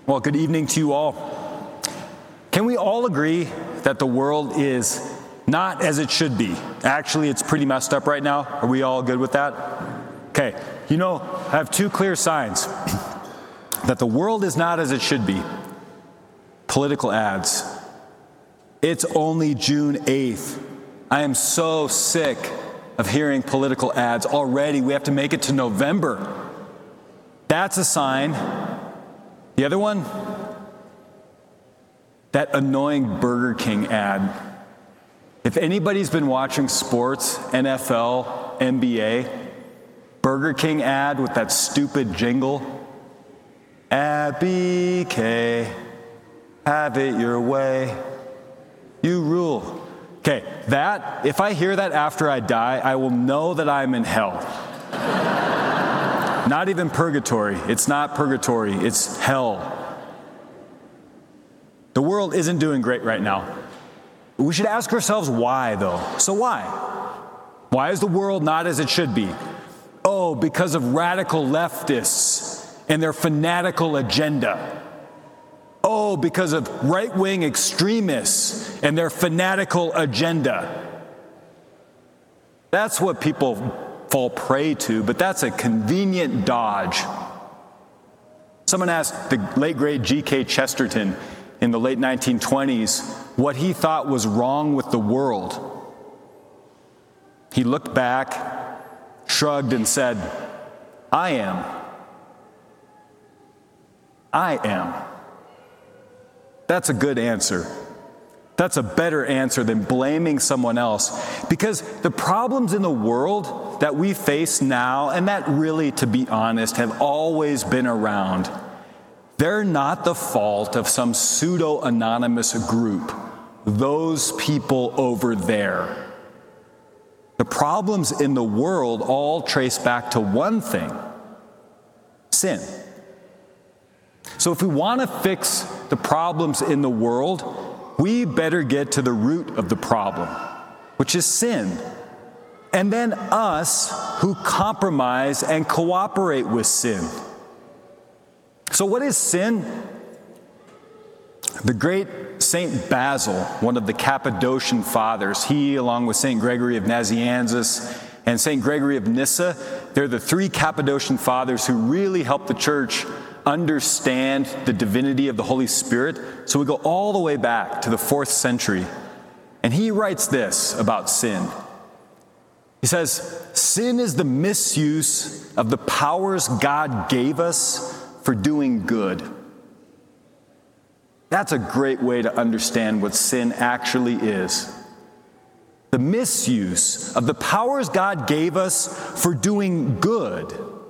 Well, good evening to you all. Can we all agree that the world is not as it should be? Actually, it's pretty messed up right now. Are we all good with that? Okay, I have two clear signs that the world is not as it should be. Political ads. It's only June 8th. I am so sick of hearing political ads already. We have to make it to November. That's a sign. The other one, that annoying Burger King ad. If anybody's been watching sports, NFL, NBA, Burger King ad with that stupid jingle, at BK, have it your way, you rule. Okay, if I hear that after I die, I will know that I'm in hell. Not even purgatory. It's not purgatory, it's hell. The world isn't doing great right now. We should ask ourselves why, though. So why? Why is the world not as it should be? Oh, because of radical leftists and their fanatical agenda. Oh, because of right-wing extremists and their fanatical agenda. That's what people fall prey to, but that's a convenient dodge. Someone asked the late great G.K. Chesterton in the late 1920s what he thought was wrong with the world. He looked back, shrugged, and said, I am. That's a good answer. That's a better answer than blaming someone else. Because the problems in the world that we face now, and that really, to be honest, have always been around, they're not the fault of some pseudo-anonymous group, those people over there. The problems in the world all trace back to one thing: sin. So if we want to fix the problems in the world, we better get to the root of the problem, which is sin. And then us who compromise and cooperate with sin. So what is sin? The great Saint Basil, one of the Cappadocian fathers, he, along with Saint Gregory of Nazianzus and Saint Gregory of Nyssa, they're the three Cappadocian fathers who really helped the church understand the divinity of the Holy Spirit. So we go all the way back to the 4th century. And he writes this about sin. He says, sin is the misuse of the powers God gave us for doing good. That's a great way to understand what sin actually is. The misuse of the powers God gave us for doing good.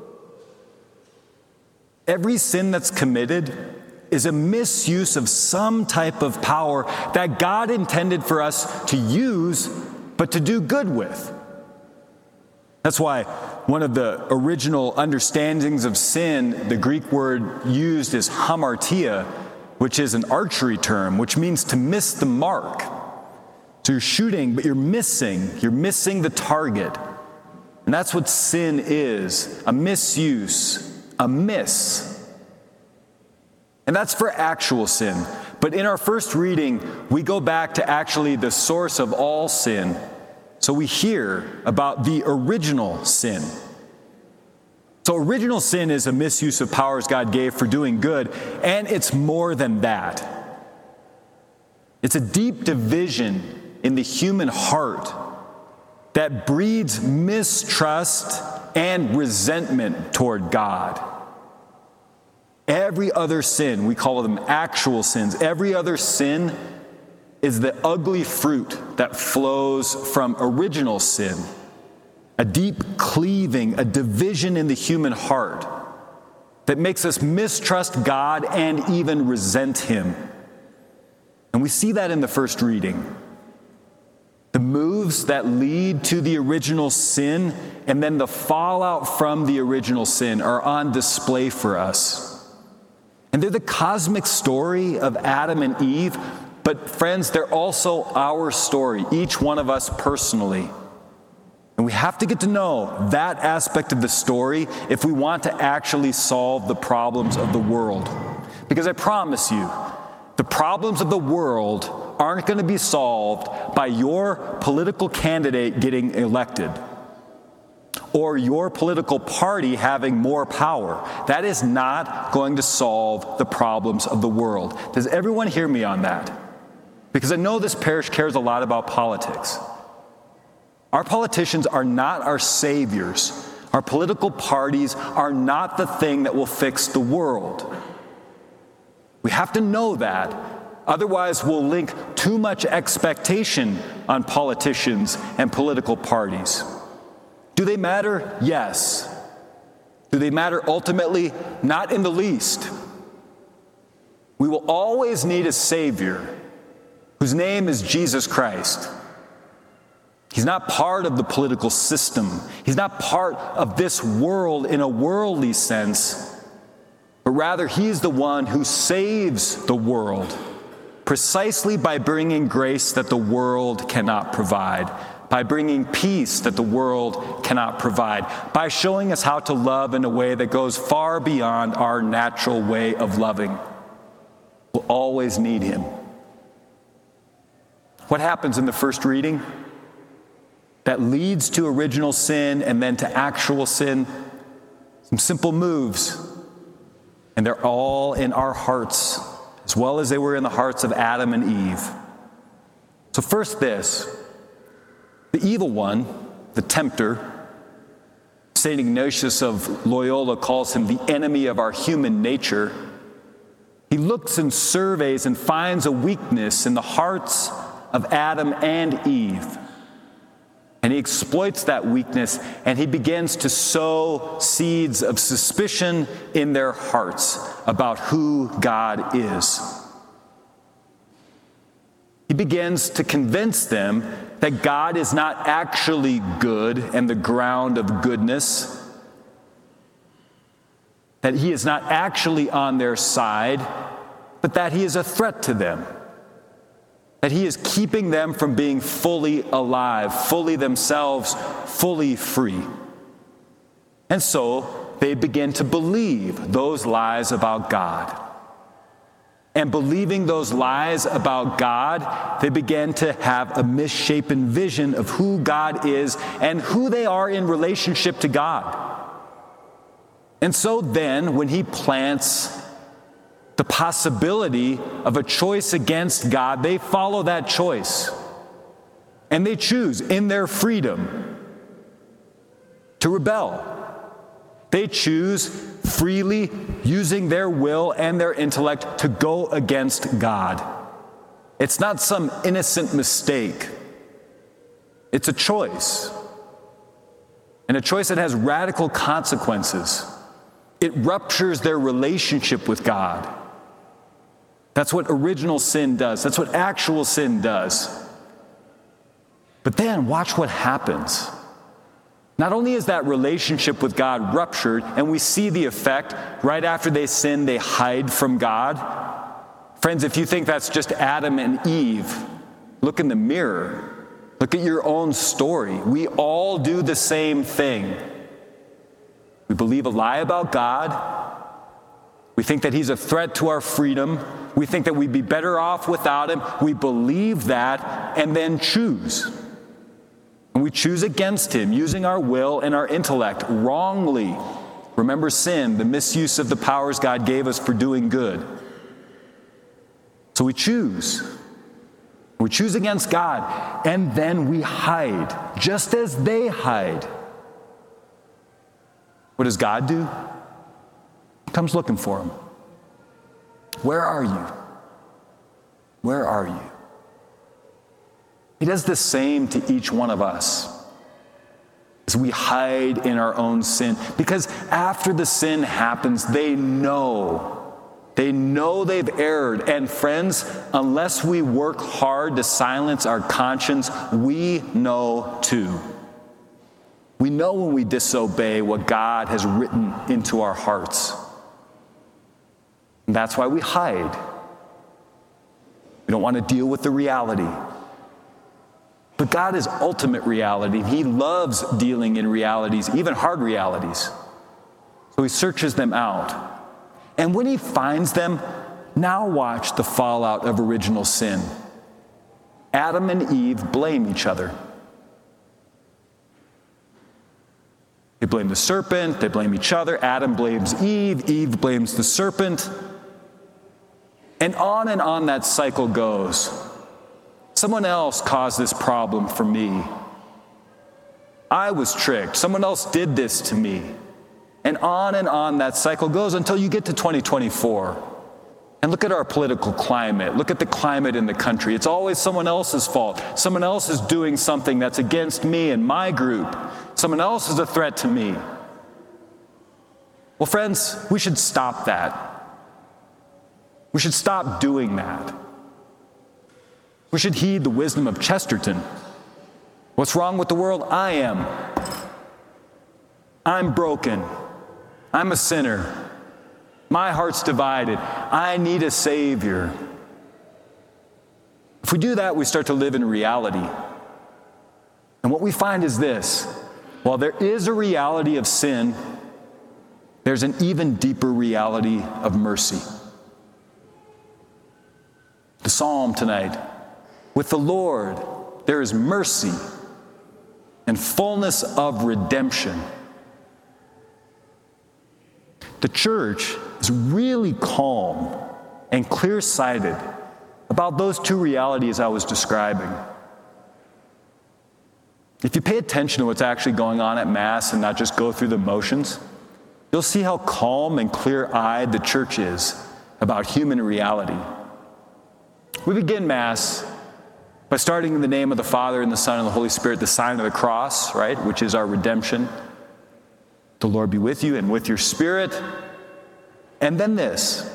Every sin that's committed is a misuse of some type of power that God intended for us to use, but to do good with. That's why one of the original understandings of sin, the Greek word used is hamartia, which is an archery term, which means to miss the mark. So you're shooting, but you're missing the target. And that's what sin is, a misuse. A miss. And that's for actual sin. But in our first reading, we go back to actually the source of all sin. So we hear about the original sin. So original sin is a misuse of powers God gave for doing good, and it's more than that. It's a deep division in the human heart that breeds mistrust and resentment toward God. Every other sin, we call them actual sins, every other sin is the ugly fruit that flows from original sin. A deep cleaving, a division in the human heart that makes us mistrust God and even resent Him. And we see that in the first reading. The moves that lead to the original sin and then the fallout from the original sin are on display for us. And they're the cosmic story of Adam and Eve, but friends, they're also our story, each one of us personally. And we have to get to know that aspect of the story if we want to actually solve the problems of the world. Because I promise you, the problems of the world aren't going to be solved by your political candidate getting elected or your political party having more power. That is not going to solve the problems of the world. Does everyone hear me on that? Because I know this parish cares a lot about politics. Our politicians are not our saviors. Our political parties are not the thing that will fix the world. We have to know that. Otherwise, we'll link too much expectation on politicians and political parties. Do they matter? Yes. Do they matter ultimately? Not in the least. We will always need a Savior whose name is Jesus Christ. He's not part of the political system. He's not part of this world in a worldly sense, but rather He's the one who saves the world precisely by bringing grace that the world cannot provide, by bringing peace that the world cannot provide, by showing us how to love in a way that goes far beyond our natural way of loving. We'll always need Him. What happens in the first reading that leads to original sin and then to actual sin? Some simple moves, and they're all in our hearts, as well as they were in the hearts of Adam and Eve. So first this, the evil one, the tempter, St. Ignatius of Loyola calls him the enemy of our human nature. He looks and surveys and finds a weakness in the hearts of Adam and Eve. And he exploits that weakness, and he begins to sow seeds of suspicion in their hearts about who God is. He begins to convince them that God is not actually good and the ground of goodness, that He is not actually on their side, but that He is a threat to them. That He is keeping them from being fully alive, fully themselves, fully free. And so they begin to believe those lies about God. And believing those lies about God, they begin to have a misshapen vision of who God is and who they are in relationship to God. And so then, when He plants the possibility of a choice against God, they follow that choice. And they choose in their freedom to rebel. They choose freely, using their will and their intellect, to go against God. It's not some innocent mistake. It's a choice. And a choice that has radical consequences. It ruptures their relationship with God. That's what original sin does. That's what actual sin does. But then watch what happens. Not only is that relationship with God ruptured, and we see the effect, right after they sin, they hide from God. Friends, if you think that's just Adam and Eve, look in the mirror. Look at your own story. We all do the same thing. We believe a lie about God. We think that He's a threat to our freedom. We think that we'd be better off without Him. We believe that and then choose. And we choose against Him, using our will and our intellect wrongly. Remember sin, the misuse of the powers God gave us for doing good. So we choose. We choose against God, and then we hide, just as they hide. What does God do? He comes looking for them. Where are you? Where are you? He does the same to each one of us as we hide in our own sin. Because after the sin happens, they know they've erred. And friends, unless we work hard to silence our conscience, we know too. We know when we disobey what God has written into our hearts. And that's why we hide. We don't want to deal with the reality. But God is ultimate reality. He loves dealing in realities, even hard realities. So He searches them out. And when He finds them, Now watch the fallout of original sin. Adam and Eve blame each other. They blame the serpent, they blame each other. Adam blames Eve, Eve blames the serpent. And on that cycle goes. Someone else caused this problem for me. I was tricked. Someone else did this to me. And on that cycle goes until you get to 2024. And look at our political climate. Look at the climate in the country. It's always someone else's fault. Someone else is doing something that's against me and my group. Someone else is a threat to me. Well, friends, we should stop that. We should stop doing that. We should heed the wisdom of Chesterton. What's wrong with the world? I am. I'm broken. I'm a sinner. My heart's divided. I need a Savior. If we do that, we start to live in reality. And what we find is this: while there is a reality of sin, there's an even deeper reality of mercy. The psalm tonight: with the Lord there is mercy and fullness of redemption. The church is really calm and clear-sighted about those two realities I was describing. If you pay attention to what's actually going on at Mass and not just go through the motions, you'll see how calm and clear-eyed the church is about human reality. We begin Mass by starting in the name of the Father and the Son and the Holy Spirit, the sign of the cross, right, which is our redemption. The Lord be with you and with your spirit. And then this: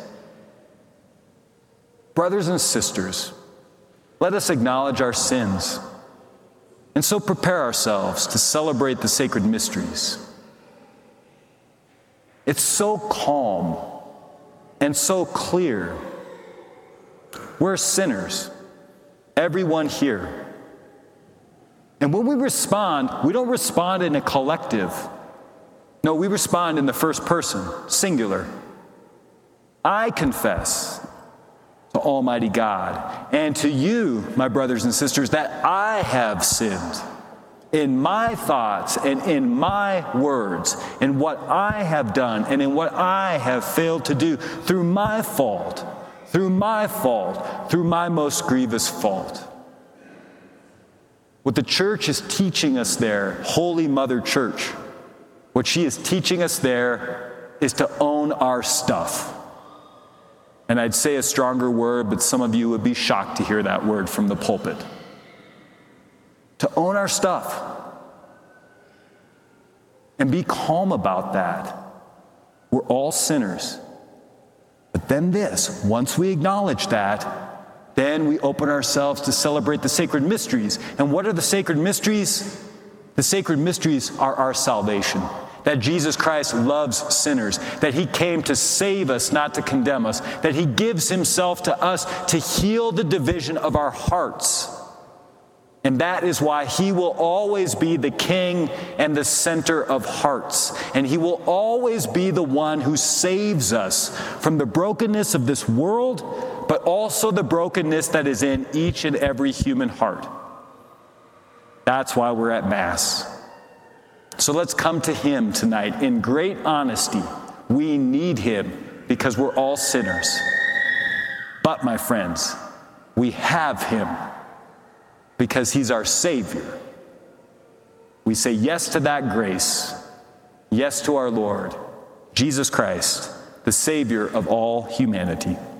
brothers and sisters, let us acknowledge our sins and so prepare ourselves to celebrate the sacred mysteries. It's so calm and so clear. We're sinners, everyone here. And when we respond, we don't respond in a collective. No, we respond in the first person, singular. I confess to Almighty God and to you, my brothers and sisters, that I have sinned in my thoughts and in my words, in what I have done and in what I have failed to do, through my fault, through my most grievous fault. What the church is teaching us there, Holy Mother Church, what she is teaching us there is to own our stuff. And I'd say a stronger word, but some of you would be shocked to hear that word from the pulpit. To own our stuff. And be calm about that. We're all sinners. But then this, once we acknowledge that, then we open ourselves to celebrate the sacred mysteries. And what are the sacred mysteries? The sacred mysteries are our salvation. That Jesus Christ loves sinners, that he came to save us, not to condemn us, that he gives himself to us to heal the division of our hearts. And that is why he will always be the king and the center of hearts. And he will always be the one who saves us from the brokenness of this world, but also the brokenness that is in each and every human heart. That's why we're at Mass. So let's come to him tonight in great honesty. We need him because we're all sinners. But, my friends, we have him because he's our Savior. We say yes to that grace, yes to our Lord, Jesus Christ, the Savior of all humanity.